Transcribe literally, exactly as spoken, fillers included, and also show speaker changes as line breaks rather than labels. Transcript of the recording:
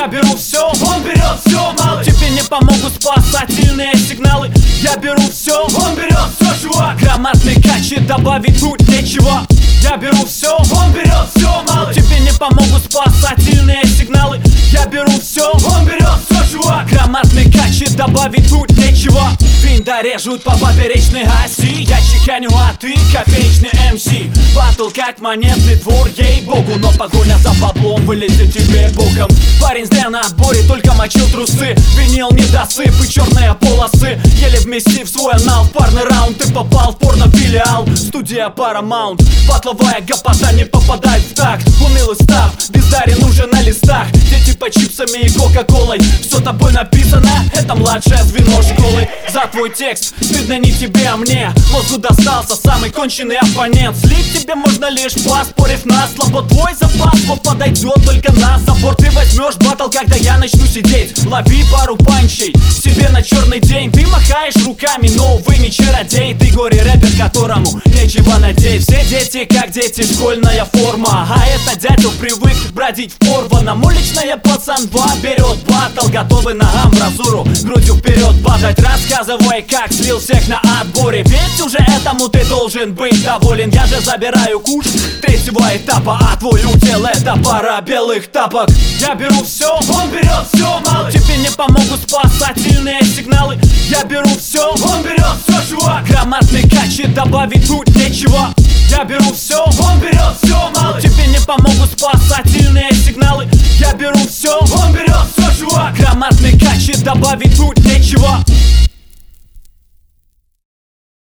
Я беру все, он берет все, малый. Тебе не помогут спасательные сигналы. Я беру все, он берет все, чувак. Громадный качи, добавить тут нечего. Я беру все, он берет все, малый. Тебе не помогут спасательные сигналы. Я беру все, он берет все, чувак. Громадный качи, добавить тут нечего. Винда режут по поперечной оси. Я чеканю, а ты копеечный эм си. Батл как монетный двор, ей-богу. Но погоня за баблом вылезет тебе боком. Парень зря на отборе, только мочил трусы. Винил недосып и черные полосы. Еле вместив свой анал в парный раунд. Ты попал в порно-филиал, студия Paramount. Батловая гопота не попадает в такт. Унылый став, бездарен уже на листах. Где типа чипсами и кока-колой. Все тобой написано, это младшее звено школы. За твой текст, стыдно не тебе, а мне. Мозгу достался самый конченый оппонент. Слить тебе можно лишь поспорив на слабо. Твой запас слов подойдет только на забор. Ты возьмешь батл, когда я начну сидеть. Лови пару панчей себе на черный день. Ты махаешь руками, новыми чародей. Ты горе-рэпер, которому нечего надеть. Все дети как дети, школьная форма. А это дятел привык бродить в порванном. Уличная пацан два берет батл, готовый на амбразуру, грудью вперед падать. Рассказывай, как слил всех на отборе. Ведь уже этому ты должен быть доволен. Я же забираю куш третьего этапа, а твой удел это пара белых тапок. Я беру все, он берет все, малый. Тебе не помогут спасательные сигналы. Я беру все, он берет все, чувак. Громадный качи, добавить тут нечего. Я беру все, он берет все, малый. Тебе не помогут спасательные сигналы. Я беру все, он берет все, чувак. Громадный качи, добавить тут нечего.